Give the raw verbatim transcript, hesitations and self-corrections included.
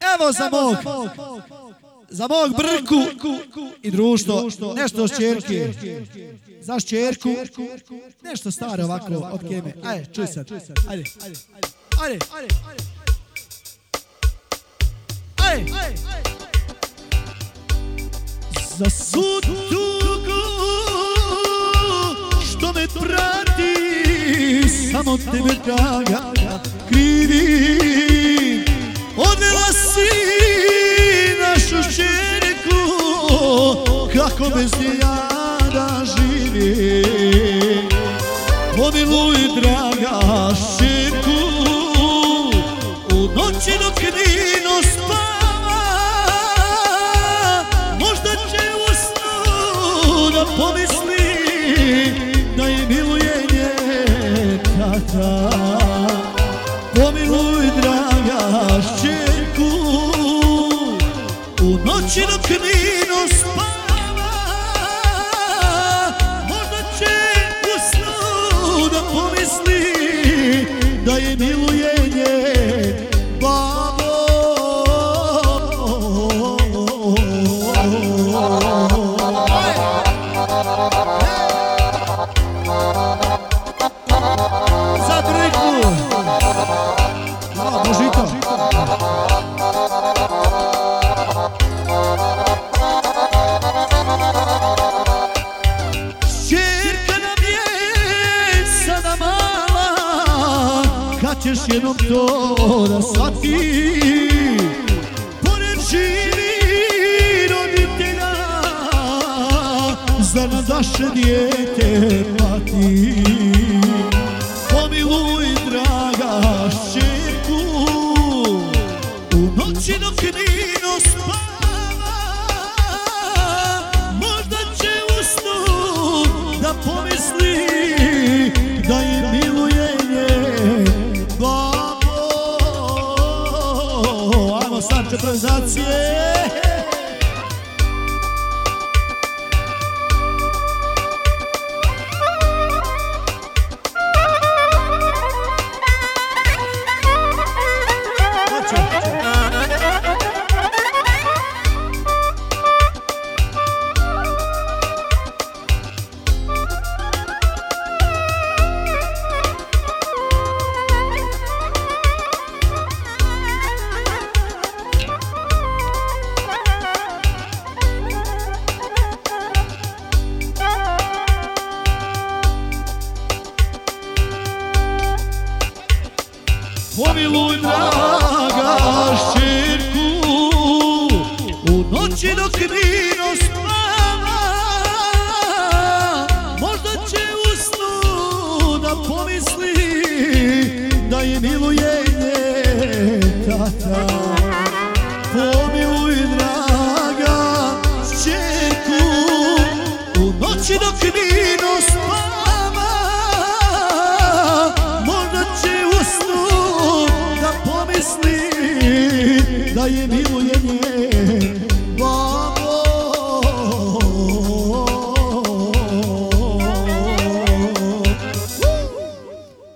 Evo za mog, za mog Brku i društvo, nešto s čerke. Za čerku, nešto staro ovako od keme. Ajde, čuj sad. Ajde, ajde, ajde, ajde, ajde, ajde. Za svu tugu što me prati, samo tebe draga krivim. Odvela si našu čerku, kako bez nje ja da živim. Pomiluj draga čerku, u noći dok Nino spava, možda će u snu da pomisli da je miluje njen tata. Pomiluj draga čerku, u noći dok Nino spava, možda će u snu da pomisli da je miluje njen babo. Za Brku, Božito. Čerka nam je sada mala, kad ćeš jednom to da shvati. Pored živi roditelja, zar nam vaše dijete pati. Pomiluj draga čerku, u noći dok Nino spava, možda će u snu da pomisli da je miluje njen babo. Ajmo sad četvorizacije. Pomiluj draga čerku, u noći dok Nino spava, možda će u snu da pomisli da je miluje njen tata. Pomiluj draga čerku, u noći dok Nino spava, možda će u snu da pomisli da je miluje njen